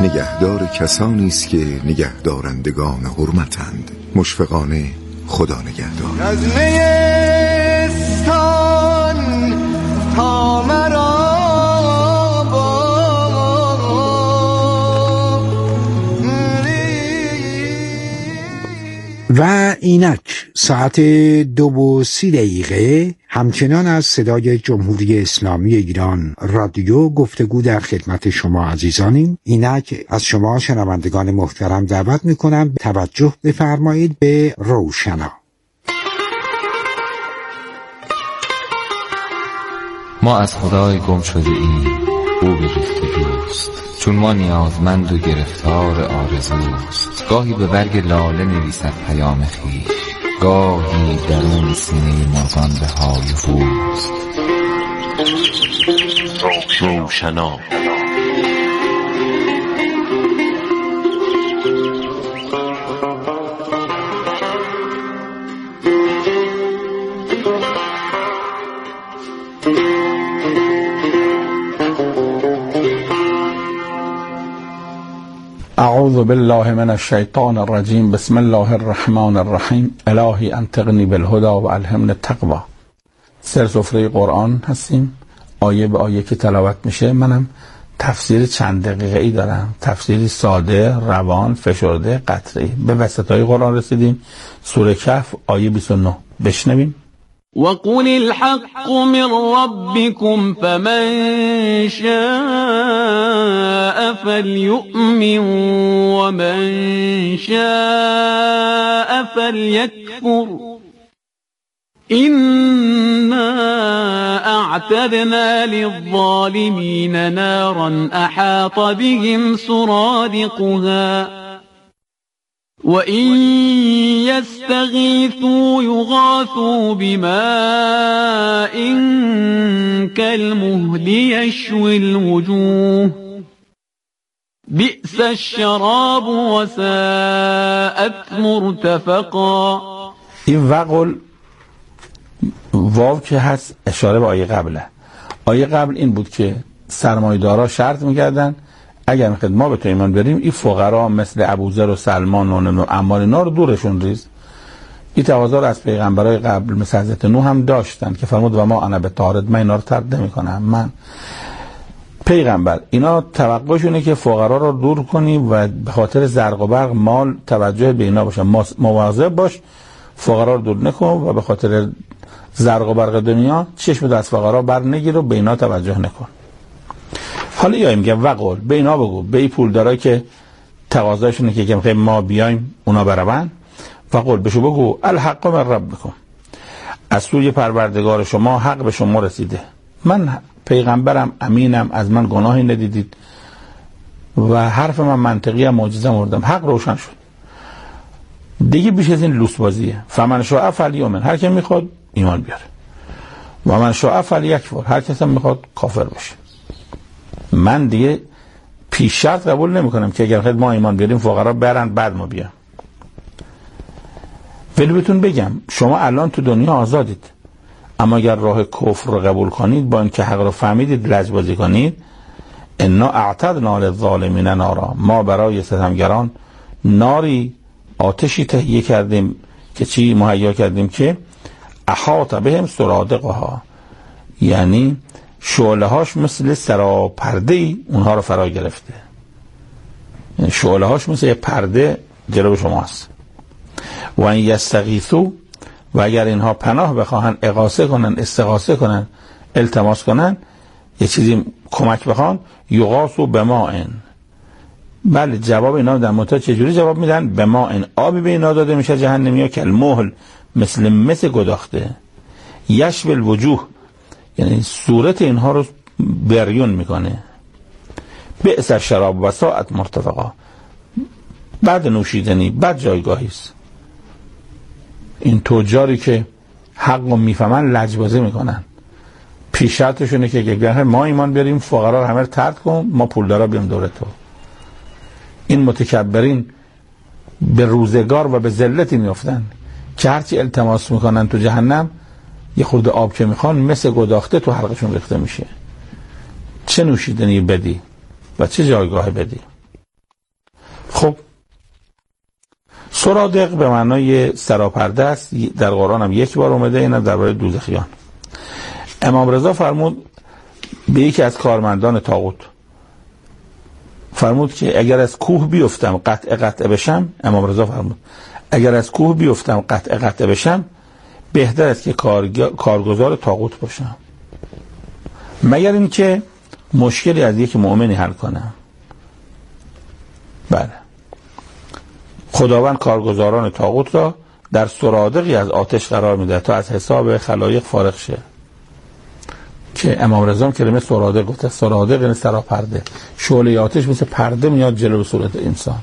نگهدار کسانی است که نگهدارندگان حرمتند. مشفقانه خدا نگهدار. از نیستان تا مرا و اینک ساعت 2:30 همچنان از صدای جمهوری اسلامی ایران رادیو گفتگو در خدمت شما عزیزانیم. اینک از شما شنوندگان محترم دعوت میکنم توجه بفرمایید به روشنا. ما از خدای گم شده ایم، او به جستجوست، چون ما نیازمند و گرفتار آرزوست. گاهی به برگ لاله نویسد پیام خویش، گاهی درون سینه مرغان به های فوست. روشنا اعوذ بالله من الشیطان الرجیم. بسم الله الرحمن الرحیم. الهی انطقنی بالهدى و الهمنی التقوی. سفره قرآن هستیم، آیه به آیه که تلاوت میشه. منم تفسیر چند دقیقه ای دارم، تفسیری ساده، روان، فشرده، قطعی. به وسطای قرآن رسیدیم. سوره کهف آیه 29. بشنویم. وقل الحق من ربكم فمن شاء فليؤمن ومن شاء فليكفر إنا أعتدنا للظالمين نارا أحاط بهم سرادقها وَإِن يَسْتَغِيثُوا يُغَاثُوا بِمَاءٍ كَالْمُهْلِ يَشْوِي الْوُجُوهَ بِئْسَ الشَّرَابُ وَسَاءَتْ مرتفقا. این وقل واو که هست اشاره به آیه قبله. آیه قبل این بود که سرمایه‌دارا شرط می‌کردن اگر میخواد ما به تو ایمان بریم، این فقرا مثل ابوذر و سلمان و عمار اینا رو دورشون ریز. این تقاضا رو از پیغمبرای قبل مثل حضرت نوح هم داشتن که فرمود و ما انا بطارد، من اینا رو طرد نمی‌کنم. من پیغمبر اینا توقعشونه که فقرا رو دور کنی و به خاطر زرق و برق مال توجه به اینا باشه. مواظب باش فقرا رو دور نکن و به خاطر زرق و برق دنیا چشم از فقرا بر نگیر و به اینا توجه نکن. حالا یا میگه وقل به اینا بگو، به این پولدارا که تقاضاشونه که میگه ما بیایم اونا برون، وقل بهشو بگو الحق من ربکم، از سوی پروردگار شما حق به شما رسیده. من پیغمبرم، امینم، از من گناهی ندیدید و حرف من منطقی هم معجزه مردم. حق روشن شد دیگه، بیش از این لوس بازیه. فمن شاء فلیؤمن، هر کی میخواد ایمان بیاره، و من شاء فلیکفر، هر کس هم میخواد کافر بشه. من دیگه پیش شرط قبول نمی کنم که اگر ما ایمان بیاریم فقرا برن بعد ما بیان. ولی بهتون بگم شما الان تو دنیا آزادید، اما اگر راه کفر رو قبول کنید، با اینکه حق رو فهمیدید لجبازی کنید، انا اعتدنا للظالمین نارا، ما برای ستمگران ناری، آتشی تهیه کردیم که چی مهیا کردیم که احاط بهم سرادقها، یعنی شعله هاش مثل سراپرده اونها رو فرا گرفته. یعنی شعله هاش مثل پرده جلو شماست. و این یستغیثو، و اگر اینها پناه بخواهن، اغاثه کنن، استغاثه کنن، التماس کنن، یه چیزی کمک بخوان، یغاثو بماء، بله جواب اینا در مدت چجوری جواب میدن؟ بماء، آبی به اینا داده میشه جهنمیا که المهل، مثل گداخته، یشوی الوجوه، یعنی صورت اینها رو بریون میکنه. بئس الشراب و ساءت مرتفقا، بعد نوشیدنی بعد جایگاهی است. این تجاری که حق رو میفهمن لجبازی میکنن، پیش شرطشونه که اگر ما ایمان بیاریم فقرا رو همه طرد کن، ما پولدارا بیام دور تو. این متکبرین به روزگار و به ذلتی میافتن که هرچی التماس میکنن تو جهنم، یه خورده آب که میخوان مثل گداخته تو حلقشون ریخته میشه. چه نوشیدنی بدی و چه جایگاه بدی. خب سرادق به معنای سراپرده است، در قرآن هم یک بار اومده، اینم درباره دوزخیان. امام رضا فرمود به یکی از کارمندان طاغوت، فرمود که اگر از کوه بیفتم قطع بشم، امام رضا فرمود اگر از کوه بیفتم قطع بشم، بهتر است که کارگزار طاغوت باشم، مگر این که مشکلی از یک مؤمنی حل کنم. بله، خداوند کارگزاران طاغوت را در سرادقی از آتش قرار میده تا از حساب خلایق فارغ شه. که امام رضا کلمه سرادق گفته، سرادق یعنی سراپرده، شعله آتش مثل پرده میاد جلو صورت انسان.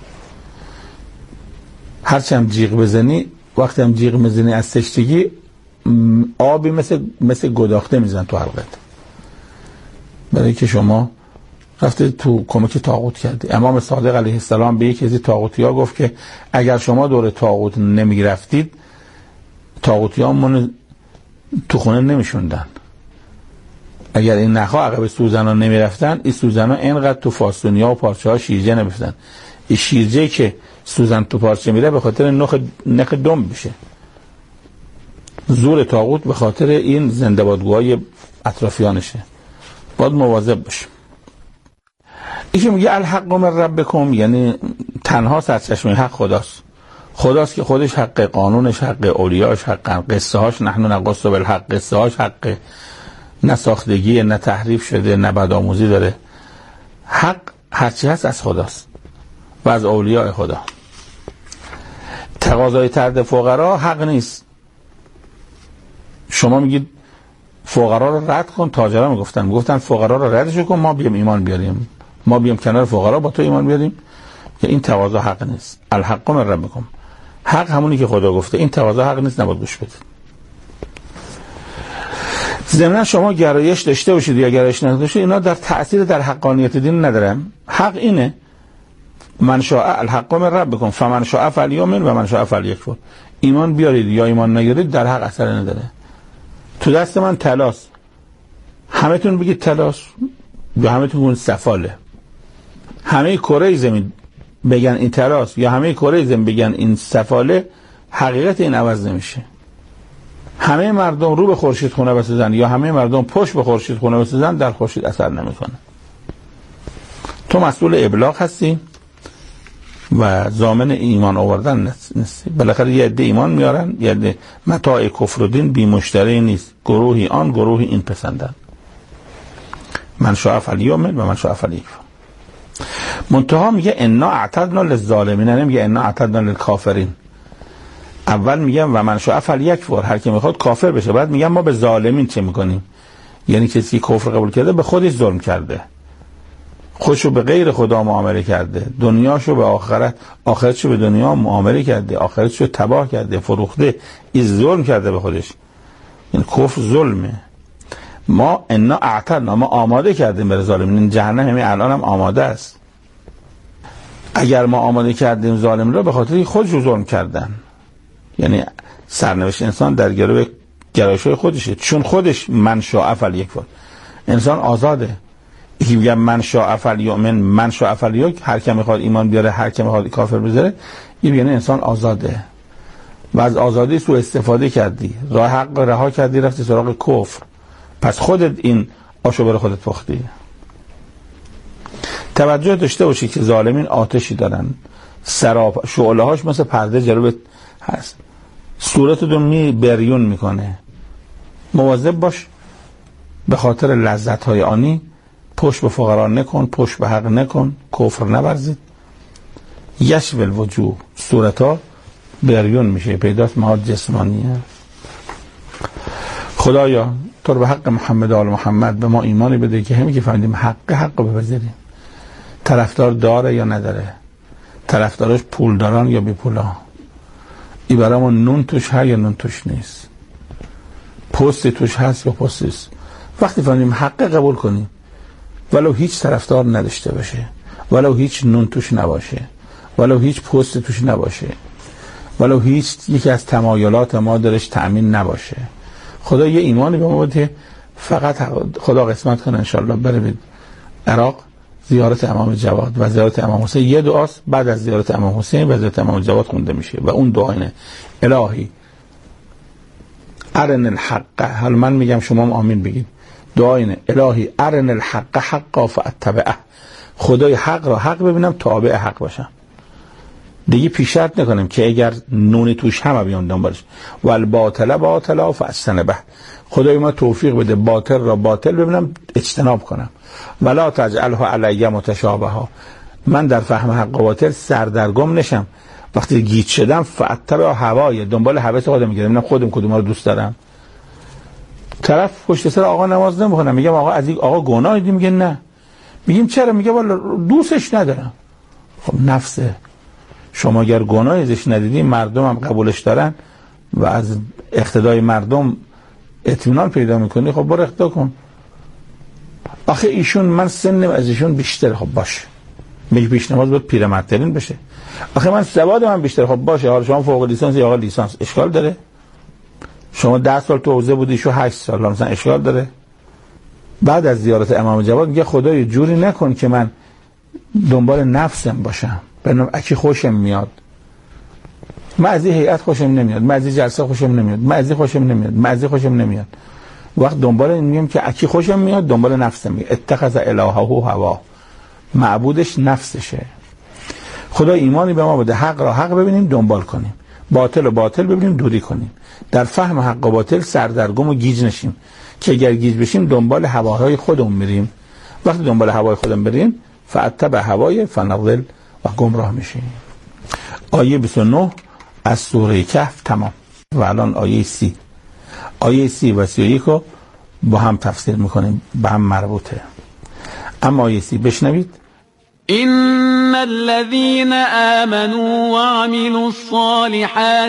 هرچی هم جیغ بزنی، وقتی هم جیغ بزنی از تشنگی، آبی مثل گداخته میزن تو حلقت، برای که شما رفته تو کمک طاغوت کردی. امام صادق علیه السلام به یکی از طاغوتی‌ها گفت که اگر شما دور طاغوت نمی‌رفتید، طاغوتی‌ها من تو خونه نمی‌شوندن. اگر این نخا عقب سوزنا نمی‌رفتن، این سوزنا اینقدر تو فاستونیا و پارچه‌ها شیرجه نمی‌شدن. این شیرجه که سوزن تو پارچه میره به خاطر نخ دم بشه. زور طاغوت به خاطر این زنده‌بادگوهای اطرافیانشه. باید مواظب باشیم. ایشون میگه الحق من ربکم، یعنی تنها سرچشمه حق خداست که خودش حق، قانونش حق، اولیاش حق، قصه هاش نحن نقص بالحق، قصه هاش حق، نه ساختگی، نه تحریف شده، نه بدآموزی داره. حق هرچی هست از خداست و از اولیاء خدا. تقاضای طرد فقرا حق نیست. شما میگید فقرا رو رد کن، تاجرا میگفتن فقرا رو ردش کن، ما بیام ایمان بیاریم، ما بیام کنار فقرا با تو ایمان بیاریم. که این تقاضا حق نیست. الحق من ربکم، حق همونی که خدا گفته، این تقاضا حق نیست، نباید گوش بدید. ضمن شما گرایش داشته باشید یا گرایش نداشته باشید، اینا در تأثیر در حقانیت دین نداره. حق اینه من شاء الحق من ربکم فمن شاء فلیؤمن و من شاء فلیکفر. ایمان بیارید یا ایمان نیارید در حق اثر نداره. تو دست من طلاست، همتون بگید طلاست یا همتون بگید سفاله. همه کره زمین بگن این طلاست یا همه کره زمین بگن این سفاله، حقیقت این عوض نمیشه. همه مردم رو به خورشید خونه بسازن یا همه مردم پشت به خورشید خونه بسازن، در خورشید اثر نمیکنه. تو مسئول ابلاغ هستی و ضامن ایمان آوردن نیستی. بالاخره یه عده ایمان میارن، یه عده متاع کفر و دین بی مشتری نیست، گروهی آن گروهی این پسندن. من شاء فلیؤمن و من شاء فلیکفر. منتها میگه انا اعتدنا للظالمین، نمیگه انا اعتدنا للکافرین. اول میگم و من شاء فلیکفر، هر کی میخواد کافر بشه. بعد میگم ما به ظالمین چه میکنیم؟ یعنی کسی کفر قبول کرده به خودش ظلم کرده، خودشو به غیر خدا معامله کرده، دنیاشو به آخرتشو به دنیا معامله کرده، آخرتشو تباه کرده، فروخته، این ظلم کرده به خودش. این کفر ظلمه. ما انا اعتدنا، ما آماده کردیم برای ظالمین. جهنم همین الان هم آماده است. اگر ما آماده کردیم ظالم رو، به خاطر خودشو ظلم کردن. یعنی سرنوشت انسان در گروه گرایش‌های خودشه، چون خودش من شاء فلیکفر. انسان آزاده. یکی میگه من شاء فلیؤمن، من شاء فلیکفر، هر کی میخواد ایمان بیاره، هر کی میخواد کافر بذاره. یعنی انسان آزاده و از آزادی سوء استفاده کردی، راه حق رها کردی، رفتی سراغ کفر. پس خودت این آشو برای خودت پختی. توجه داشته باشی که ظالمین آتشی دارن، شعله هاش مثل پرده جلوت هست، صورتتون بریون میکنه. مواظب باش به خاطر لذت های آنی پشت به فقرا نکن، پشت به حق نکن، کفر نورزید. یشو الوجوه، صورت ها بریون میشه، پیداست مواد جسمانیه. خدایا تو رو به حق محمد آل محمد به ما ایمانی بده که همین که فهمیدیم حق رو بپذیریم. طرفدار داره یا نداره، طرفدارش پول دارن یا بی پولا، ای برامون نون توش هست یا نون توش نیست، پست توش هست یا پست نیست. وقتی فهمیدیم حق قبول کنیم، ولو هیچ طرفدار نداشته باشه، ولو هیچ نون توش نباشه، ولو هیچ پست توش نباشه، ولو هیچ یکی از تمایلات ما درش تأمین نباشه. خدا یه ایمانی به ما بده، فقط خدا قسمت کنه انشالله بریم عراق زیارت امام جواد و زیارت امام حسین یه دعاست، بعد از زیارت امام حسین و زیارت امام جواد خونده میشه و اون دعا اینه: الهی ارن الحق. حالا من میگم شما هم آمین بگید. دعا اینه: الهی ارن الحق حقا فاتبعه. خدای حق را حق ببینم، تابع حق باشم. دیگه پیشرفت نکنیم که اگر نونی توش همه بیان دنبالش. و الباطل باطلا فاجتنبه. خدای ما توفیق بده باطل را باطل ببینم، اجتناب کنم. ولا تجعله علی متشابها. من در فهم حق و باطل سردرگم نشم. وقتی گیج شدم فاتبع هوای، دنبال هوس خودم میگردم، ببینم خودم کدوم رو دوست دارم. طرف پشت سر آقا نماز نمیخونم، میگم آقا از این آقا گناه دیدی، میگه نه. میگیم چرا؟ میگه والا دوستش ندارم. خب نفسه. شما اگر گناهی ازش ندیدی، مردم هم قبولش دارن و از اقتدای مردم اطمینان پیدا میکنی، خب برو اقتدا کن. آخه ایشون من سنم از ایشون بیشتر، خب باشه. میگه پیش نماز بود پیرمردترین بشه. آخه من سواد من بیشتر، خب باشه. حالا شما فوق لیسانس یا آقا لیسانس، اشکال داره؟ شما 10 سال تو حوزه بودی، شو 8 سال، مثلا اشکال داره؟ بعد از زیارت امام جواد میگه خدای جوری نکن که من دنبال نفسم باشم، ببینم اکی خوشم میاد. من از این هیئت خوشم نمیاد، من از این جلسه خوشم نمیاد، من از این خوشم نمیاد، من از این خوشم نمیاد. وقت دنبال این میگم که اکی خوشم میاد، دنبال نفسم میاد. اتخذ الهه هوا. معبودش نفسشه. خدا ایمانی به ما بده حق را حق ببینیم دنبال کنیم، باطل و باطل ببینیم دوری کنیم. در فهم حق و باطل سردرگم و گیج نشیم که اگر گیج بشیم دنبال هواهای خودمون میریم. وقتی دنبال هوای خودمون بریم فاتبع هوای فنضل و گمراه میشیم. آیه 29 از سوره کهف تمام و الان آیه 30. آیه 30 و 31 رو با هم تفسیر میکنیم، به هم مربوطه. اما آیه 30 بشنوید: إن الذين آمنوا وعملوا الصالحات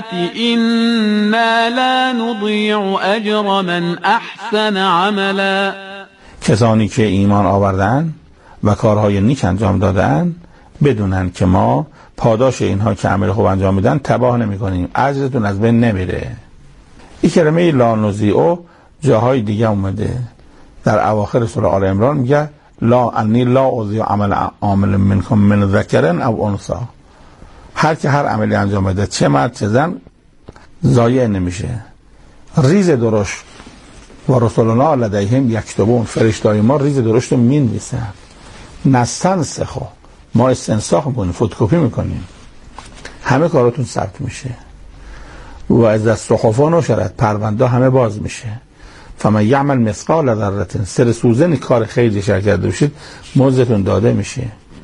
إنا لا نضيع أجر من أحسن عملا. کسانی که ایمان آوردن و کارهای نیک انجام دادن بدونن که ما پاداش اینها که عمل خوب انجام میدن تباه نمی کنیم، اجرتون از بین نمیره. این کلمه لا نضیع جاهای دیگه اومده. در اواخر سوره آل عمران میگه لا انی لا اضیع عمل عامل منکم من ذکر او انثی. هر که هر عملی انجام بده، چه مرد چه زن، ضایع نمیشه. ریز درشت و رسولنا لدیهم یکتبون. فرشتای ما ریز درشت رو مینویسن. نستنسخ، ما استنساخ میکنیم، فتوکپی میکنیم، همه کاراتون ثبت میشه. و از الصحف نشرت، پرونده همه باز میشه. فمن یعمل مثقال ذره، سر سوزن کار خیلی شر کرده باشید موزتون داده میشه.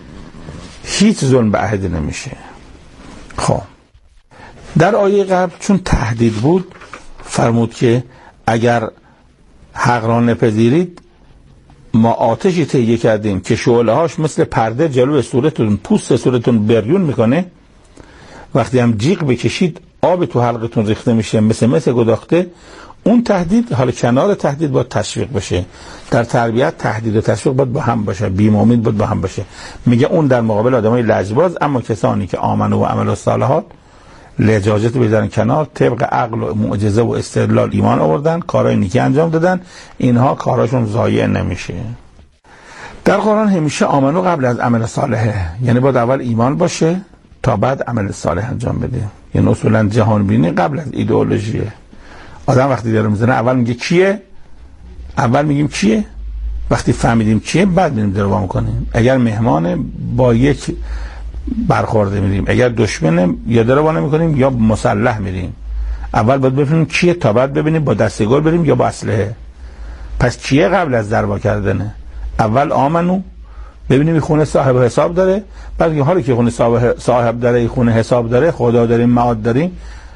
هیچ ظلم به احد نمیشه. خب در آیه قبل چون تهدید بود فرمود که اگر حق را نپذیرید ما آتشی تهیه کردیم که شعله هاش مثل پرده جلو صورتتون، پوست صورتتون بریون میکنه. وقتی هم جیغ بکشید آب تو حلقتون ریخته میشه مثل گداخته. اون تهدید، حالا کنار تهدید باید تشویق بشه. در تربیت تهدید و تشویق باید با هم باشه، بیم امید باید با هم باشه. میگه اون در مقابل آدمای لجباز، اما کسانی که آمنو و عملوا الصالحات لجاجت بذارن کنار، طبق عقل و معجزه و استدلال ایمان آوردن، کارهای نیکی انجام دادن، اینها کاراشون ضایع نمیشه. در قرآن همیشه آمنو قبل از عمل صالحه، یعنی باید اول ایمان باشه تا بعد عمل صالح انجام بده. یعنی اصولا جهان بینی قبل از ایدئولوژیه. آدم وقتی داره میزنه اول میگه کیه، اول میگیم کیه، وقتی فهمیدیم کیه بعد میریم دروا میکنیم. اگر مهمانه با یک برخورده میریم، اگر دشمنه یا دروا نمیکنیم یا مسلح میریم. اول باید ببینیم کیه تا بعد ببینیم با دسته گل بریم یا با اسلحه. پس کیه قبل از دروا کردنه؟ اول آمنو، ببینیم این خونه صاحب حساب داره، بعد میگیم حالا که خونه صاحب داره، این خونه حساب داره، خدا داریم، معاد داریم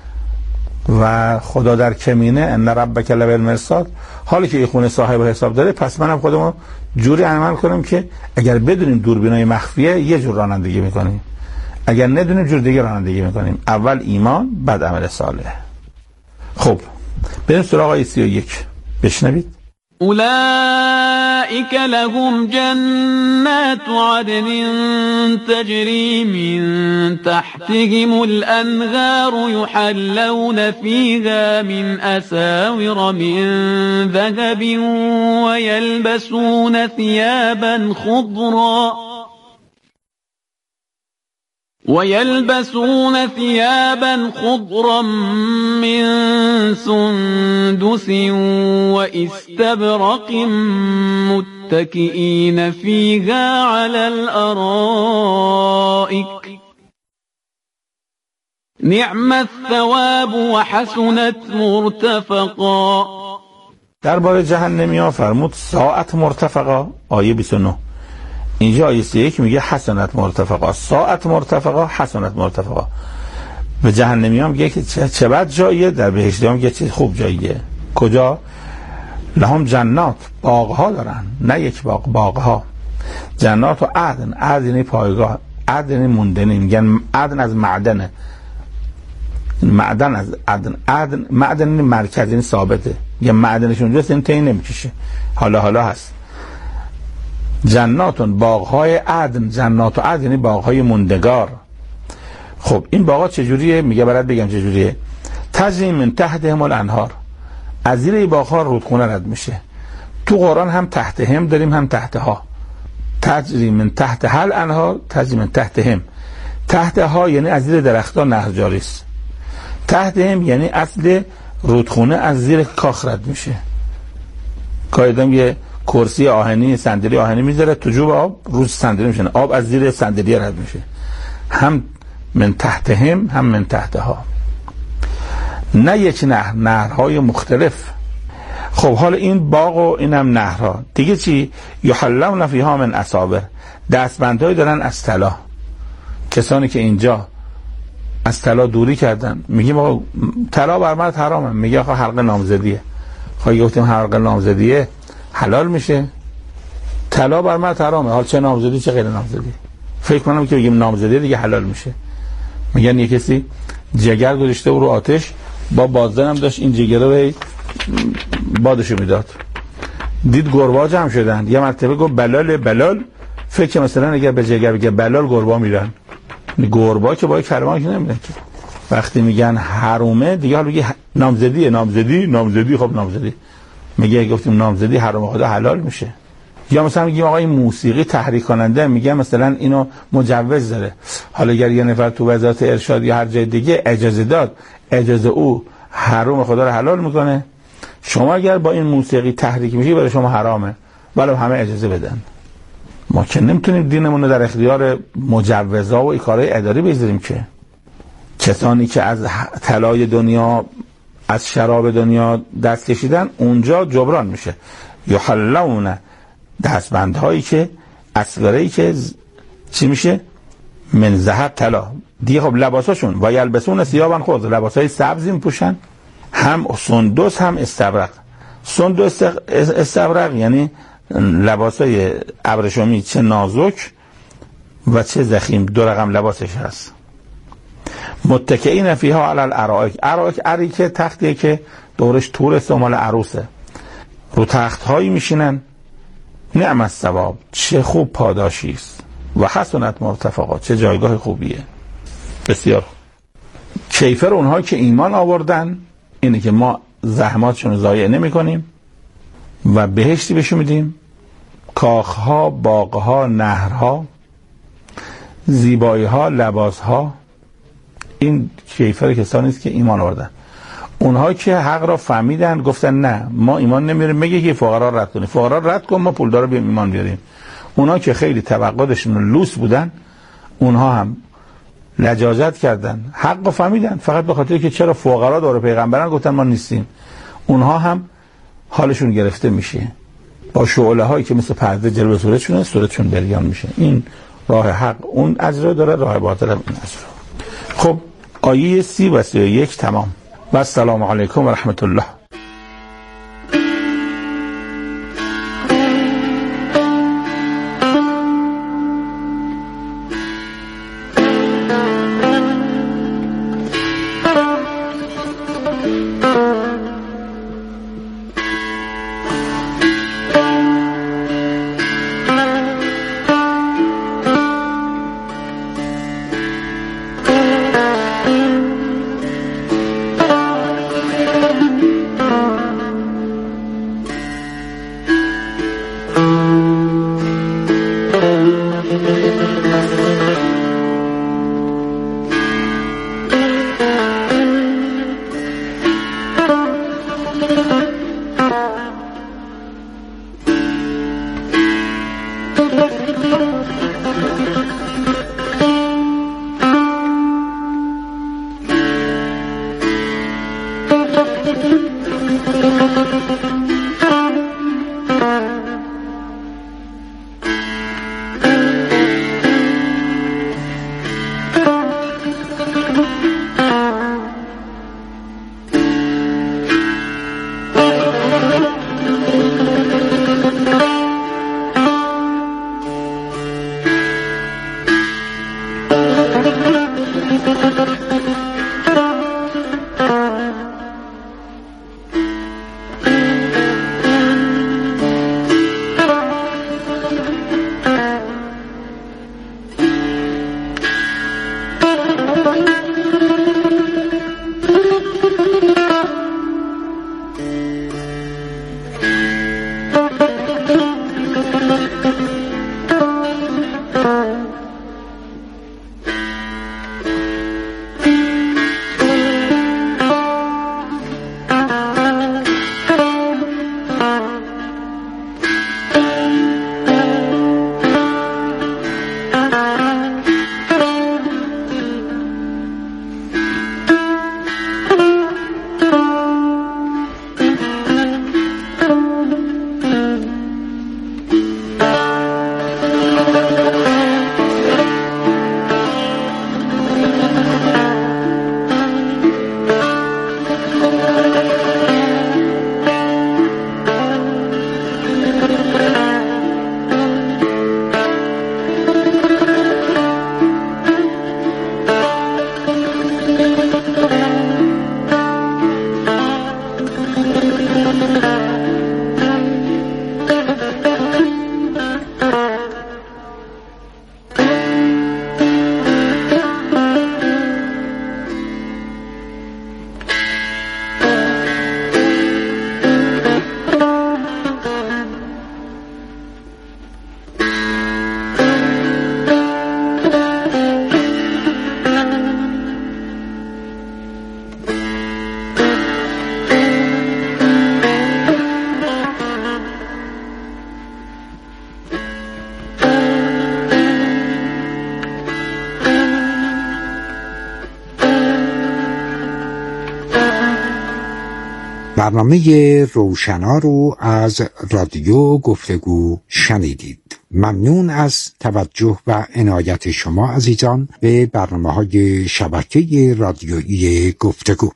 و خدا در کمینه، ان ربک لبالمرصاد. حالا که این خونه صاحب حساب داره، پس منم خودمو جوری عمل کنم که اگر بدونیم دوربینای مخفیه یه جور رانندگی میکنیم، اگر ندونیم جور دیگه رانندگی میکنیم. اول ایمان بعد عمل صالح. خب بریم سراغ آیه 31 بشنوید. أولئك لهم جنات عدن تجري من تحتهم الأنهار يحلون فيها من أساور من ذهب ويلبسون ثيابا خضرا من سندس وإستبرق متكئين فيها على الأرائك نعم الثواب وحسنت مرتفقا. درباره جهنمی‌ها فرمود ساعت مرتفقا. آیه 29 اینجا آیه 31 میگه حسنت مرتفقا، ساعت مرتفقا، حسنت مرتفقا. به جهنمی‌ها میگه که چه بد جاییه، در بهشتی‌ها میگه چه خوب جاییه. کجا؟ لهم جنات، باغ‌ها دارن، نه یک باغ، باغ‌ها. جنات و عدن، عدن پایگاه، عدن موندنی، میگن عدن از معدنه، معدن از عدن، معدن مرکزی، این ثابته، میگن معدنش اونجاست، این تین نمیکشه، حالا هست. جناتون، باغ‌های عدن، جنات و عدن یعنی باغ‌های موندگار. خب این باغ‌ها چجوریه؟ میگه برات بگم چجوریه. تجری من تحتهم الانهار، از زیر این باغ‌ها رودخونه رد میشه. تو قرآن هم تحتهم داریم هم تحتها. تجری من تحت هل انهار، تجری من تحتهم. تحتها یعنی از زیر درخت‌ها نهر جاری است. تحتهم یعنی اصل رودخونه از زیر کاخ رد میشه. قاعدم یه کرسی آهنی، صندلی آهنی میذاره تو جوب آب، روز صندلی میشنه، آب از زیر صندلی رد میشه. هم من تحتهم هم من تحتها، نه یک نهر، نهرهای مختلف. خب حالا این باغ و اینم نهرها دیگه چی؟ یحلون فیها من اساور، دستبندهایی دارن از طلا. کسانی که اینجا از طلا دوری کردن، میگیم آقا طلا بر مرد حرامه، میگه آقا حلقه نامزدیه. خواهی گفتیم حلقه نامزدیه حلال میشه، طلا بر مرد حرامه، حال چه نامزدی چه غیر نامزدی. فکر کنم که بگیم نامزدی دیگه حلال میشه. میگن یه کسی جگر گذاشته رو آتش، با بازدن هم داشت این جگر رو بادشو میداد، دید گربا جمع شدن، یه مرتبه گفت بلال، فکر مثلا اگر به جگر بگه بلال گربا میرن، گربا که با کلمه که نمیدن که. وقتی میگن حرومه دیگه، حالا بگه نامزدی، خب نامزدی میگه، گفتیم نامزدی حرام خدا حلال میشه. یا مثلا میگیم آقا این موسیقی تحریک کننده، میگه مثلا اینو مجوز داره، حالا اگر یه نفر تو وزارت ارشاد یا هر جای دیگه اجازه داد، اجازه او حرام خدا رو حلال میکنه. شما اگر با این موسیقی تحریک میشی برای شما حرامه، ولی همه اجازه بدن. ما که نمیتونیم دینمون رو در اختیار مجوزا و کارهای اداری بذاریم که. کسانی که از طلای دنیا، از شراب دنیا دست کشیدن، اونجا جبران میشه. یحلون، دستبندهایی که اسواره‌ای که چی میشه؟ من ذهب، طلا دیگه. خب لباساشون و یلبسون ثیابا خضر، لباسای سبزی میپوشن، هم سندس هم استبرق. سندس استبرق یعنی لباسای ابریشمی، چه نازک و چه ضخیم، دو رقم لباسش هست. متکئین فیها علی الارائک، ارائک اریکه تختیه که دورش تور استعمال عروسه، رو تخت هایی میشینن. نعم الثواب، چه خوب پاداشی است. و حسنت مرتفقا، چه جایگاه خوبیه. بسیار کیفر اونها که ایمان آوردن اینه که ما زحماتشون رو ضایع نمی کنیم و بهشتی بهشون میدیم، کاخها، باغها، نهرها، زیباییها، لباسها. این کیفر کسانی است که ایمان آوردن. اونها که حق را فهمیدن گفتن نه ما ایمان نمیاریم، میگه که فقرا رد کنیم، فقرا رد کن، ما پولدار رو بیاریم ایمان بیاریم. اونها که خیلی توقعاتشون لوس بودن، اونها هم لجاجت کردن، حق را فهمیدن، فقط به خاطر که چرا فقرا دور پیغمبران گفتن ما نیستیم. اونها هم حالشون گرفته میشه، با شعله هایی که مثل پرده جلوه صورتشون بریان میشه. این راه حق اون اجر داره، راه باطل هم این اجر. خب آیه 30 و 31 تمام. و السلام علیکم و رحمت الله. برنامه روشنا رو از رادیو گفتگو شنیدید. ممنون از توجه و عنایت شما عزیزان به برنامه‌های شبکه رادیویی گفتگو.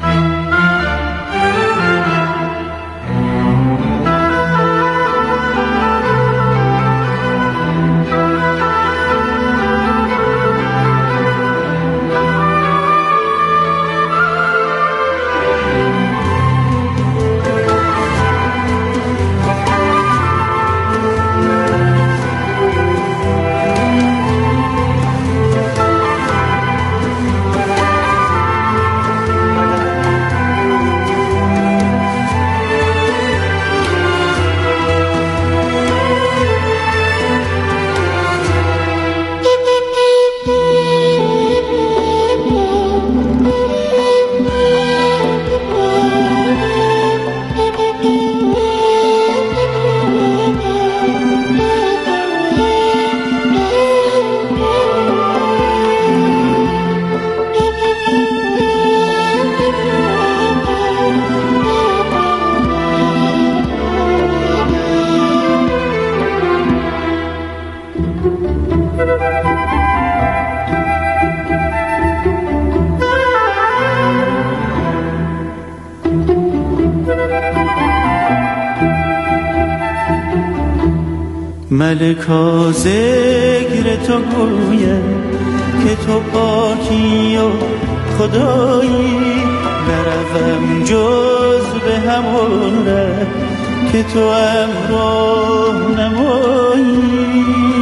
ملکا ذکر تو گویم که تو پاکی و خدایی، نروم جز به همون ره که تو امراه نمایی،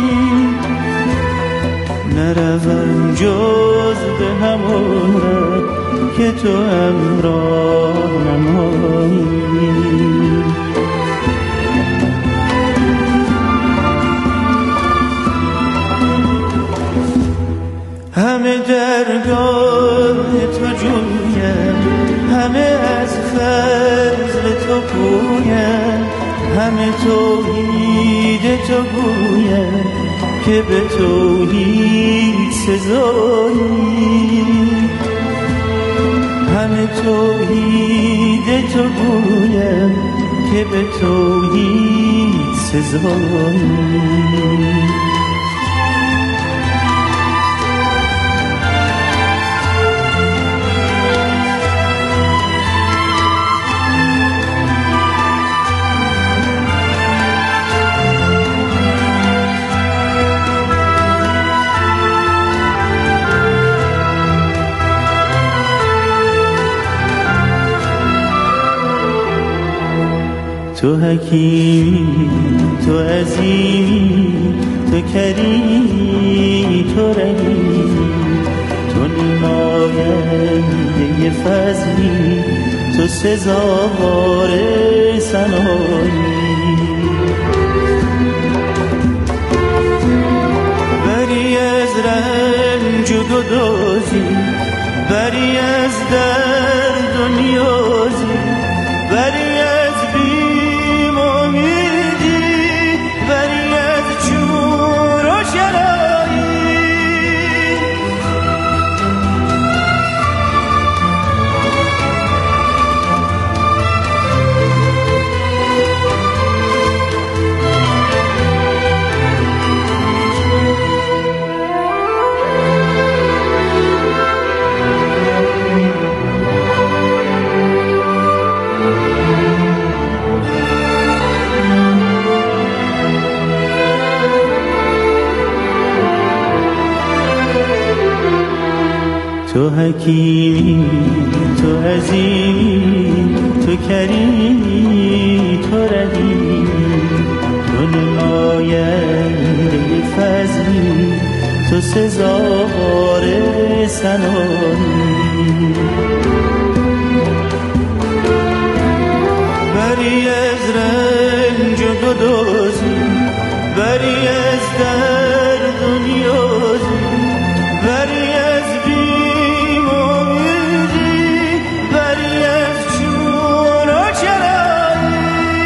نروم جز به همون ره که تو امراه نمایی. همه درگاه تو جویم، همه از فضل تو گویم، همه توحید تو گویم که به توحید سزایی. همه توحید تو گویم که به توحید سزایی. تو حکیمی، تو عظیمی، تو کریمی، تو رحیمی، تو نماینده فضلی، تو سزاوار ثنایی. بری از رنج و گدازی، بری از درد و نیازی، بری از بیم امیدی، بری از چور و شرایی. تو حکیمی، تو عظیمی، تو کریمی، تو رحیمی، تو نماینده فضلی، تو سزاوار ثنایی. بری از رنج و گدازی، بری از درد و نیازی، بری از بیم امیدی، بری از چون و چرایی.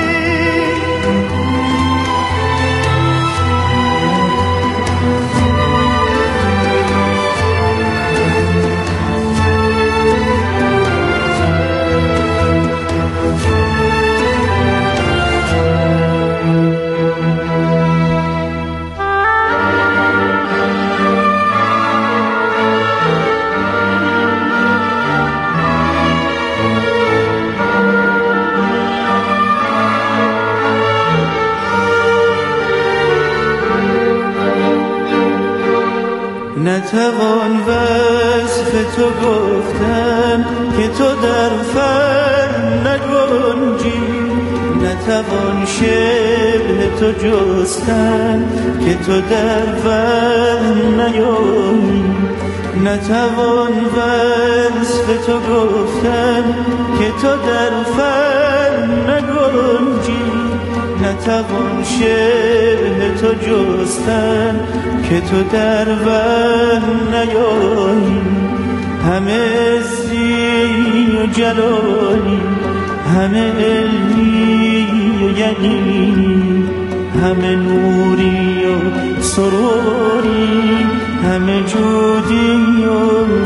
نتوان وصف تو گفتن که تو در فن نگنجی، نتوان شبه تو جستن که تو در فن نیایی. نتوان وصف تو گفتن که تو در فن نگنجی، نتوان شبه تو جستن که تو در وهم نیایی. همه عزی و جلالی، همه علمی و یقینی، همه نوری و سروری، همه جودی و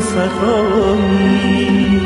سخایی.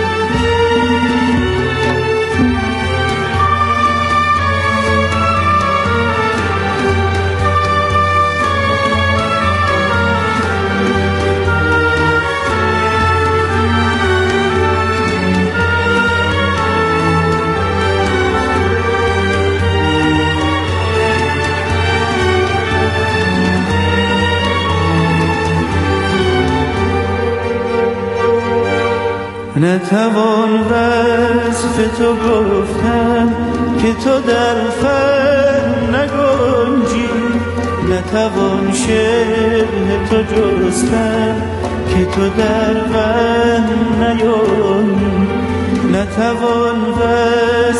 نتوان وصف تو گفتن که تو در فن نگنجی، نتوان شبه تو جستن که تو در وهم نیایی. نتوان وصف